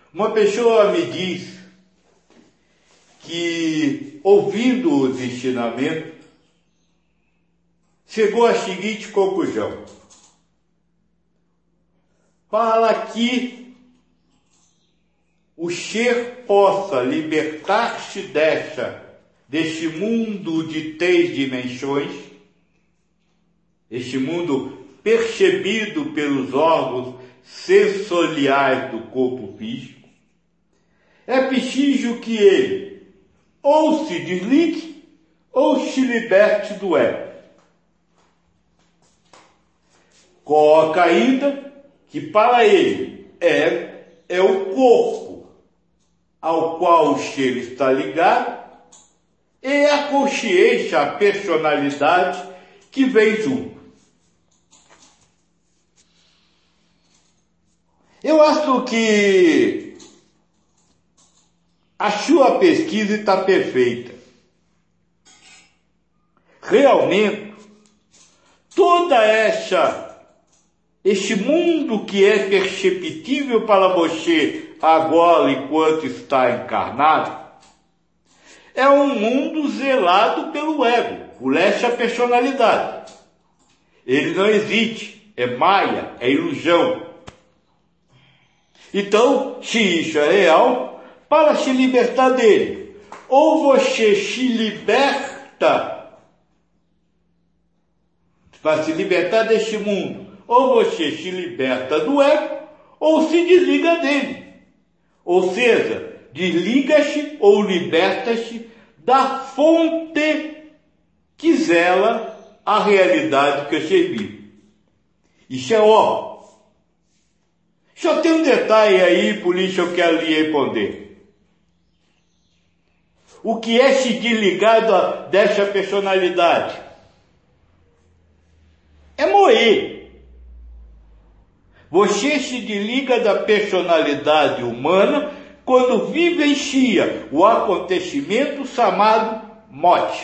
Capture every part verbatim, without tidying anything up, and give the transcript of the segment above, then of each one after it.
Uma pessoa me diz que, ouvindo os ensinamentos, chegou à seguinte conclusão: para que o ser possa libertar-se dessa, deste mundo de três dimensões, este mundo percebido pelos órgãos sensoriais do corpo físico, é preciso que ele ou se desligue ou se liberte do ego. Coloca ainda que para ele é, é o corpo ao qual o ser está ligado e a consciência, a personalidade que vem junto. Eu acho que a sua pesquisa está perfeita. Realmente, toda essa, este mundo que é perceptível para você agora enquanto está encarnado, é um mundo zelado pelo ego, por essa personalidade. Ele não existe, é maia, é ilusão. Então, se isso é real, para se libertar dele, ou você se liberta, para se libertar deste mundo, ou você se liberta do ego, ou se desliga dele. Ou seja, desliga-se ou liberta-se da fonte que zela a realidade que você vive. Isso é óbvio. Só tem um detalhe aí, por isso eu quero lhe responder. O que é se desligar dessa personalidade? É morrer. Você se desliga da personalidade humana quando vivencia o acontecimento chamado morte.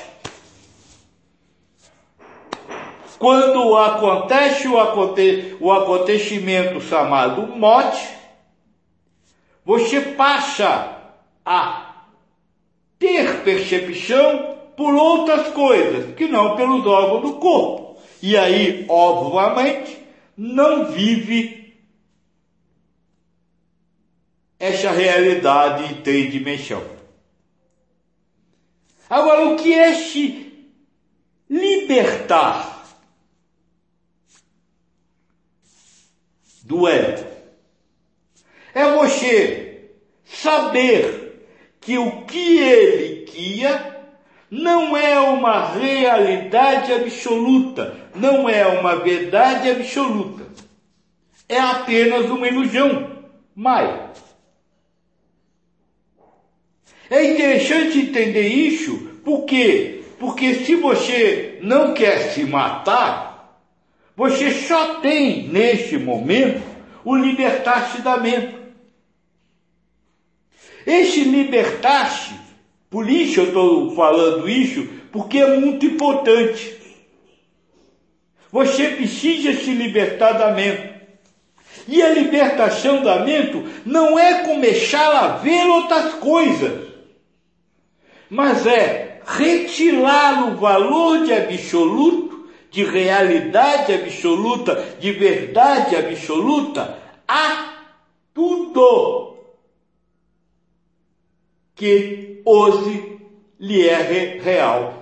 Quando acontece o, aconte, o acontecimento chamado morte, você passa a ter percepção por outras coisas, que não pelos órgãos do corpo. E aí, obviamente, não vive essa realidade em três dimensões. Agora, o que é se libertar do ego? É você saber que o que ele cria não é uma realidade absoluta, não é uma verdade absoluta. É apenas uma ilusão, maia. É interessante entender isso, por quê? Porque se você não quer se matar, você só tem, neste momento, o libertar-se da mente. Esse libertar-se, por isso eu estou falando isso, porque é muito importante. Você precisa se libertar da mente. E a libertação da mente não é começar a ver outras coisas, mas é retirar o valor de absoluto, de realidade absoluta, de verdade absoluta, a tudo que hoje lhe é real.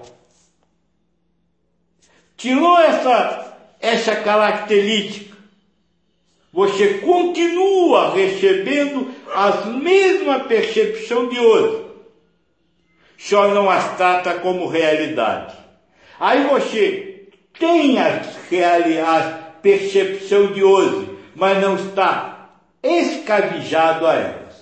Tirou essa, essa característica, você continua recebendo as mesmas percepções de hoje, só não as trata como realidade. Aí você tem a, a percepção de hoje, mas não está escravizado a elas.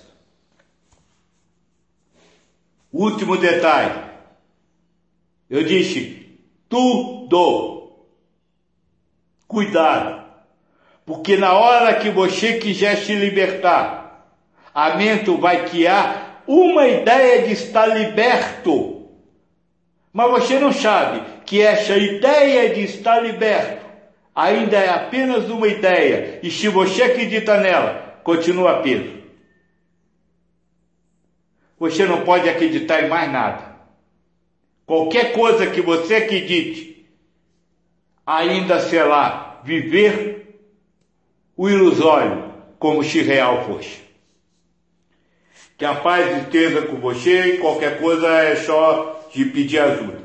Último detalhe. Eu disse, tudo. Cuidado. Porque na hora que você quiser se libertar, a mente vai criar uma ideia de estar liberto. Mas você não sabe que essa ideia de estar liberto ainda é apenas uma ideia. E se você acredita nela, continua preso. você não pode acreditar em mais nada. Qualquer coisa que você acredite, ainda será viver o ilusório como se real fosse. Que a paz esteja com você e qualquer coisa é só de pedir ajuda.